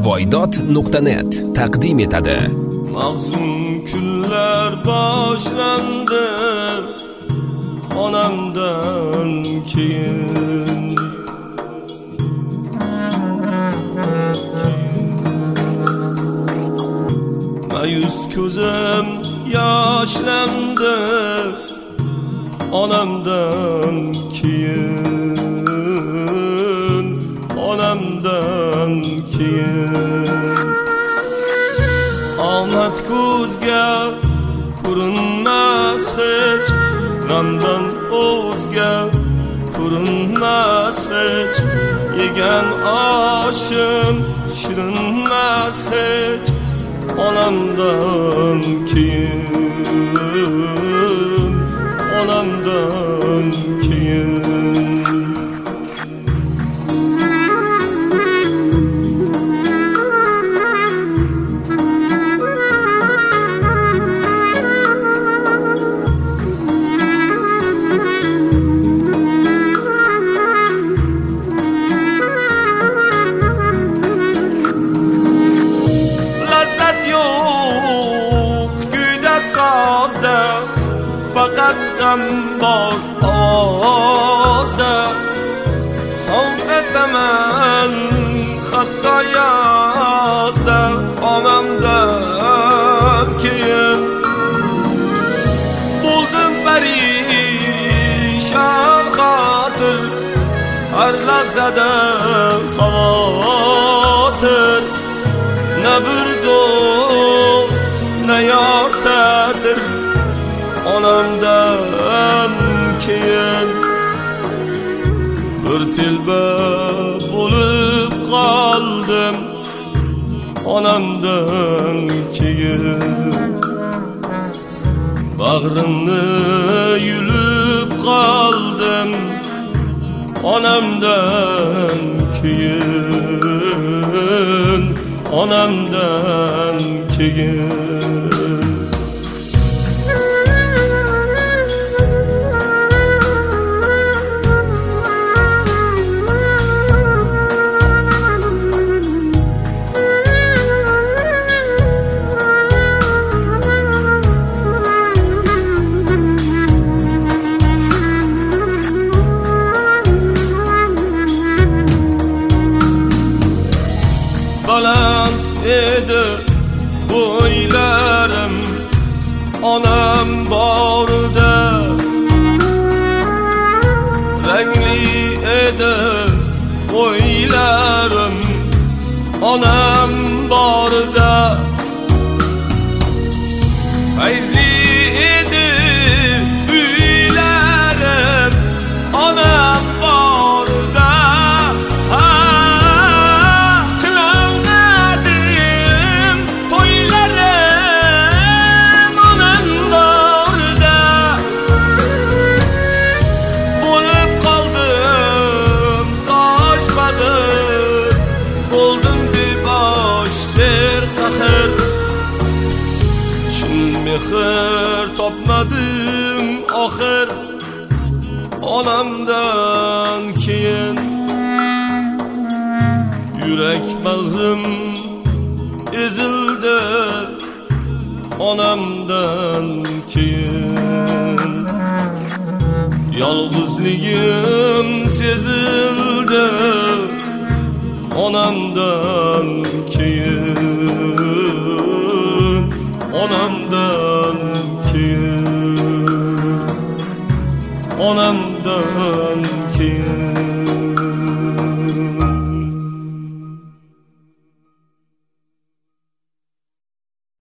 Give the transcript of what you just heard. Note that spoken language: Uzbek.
voydod.net taqdim etadi. Mahzun kunlar boshlandi onamdan keyin. Mayus ko'zim yoshlandi onamdan keyin, onamdan keyin. Omad ko'zga ko'rinmas hech, g'amdan o'zga ko'rinmas hech. Yegan oshim shirinmas hech, onamdan keyin, onamdan keyin. Faqat g'am bor ovozda, sovqataman hatto yozda onamdan keyin. Bo'ldim parishon xotir, har lahzada xavotir. Na bir do'st, na yor ta'tir onamdan keyin. Bir telba bo'lib qoldim onamdan keyin. Bag'rimni yulib qoldim onamdan keyin, onamdan keyin. Baland edi bo'ylarim onam borida, rangli edi o'ylarim onam borida, fayzli edi uylarim onam borida. Mehr topmadim oxir onamdan keyin. Yurak bag'rim ezildi onamdan keyin. Yolg'izligim sezildi onamdan keyin, onamdan keyin, onamdan keyin.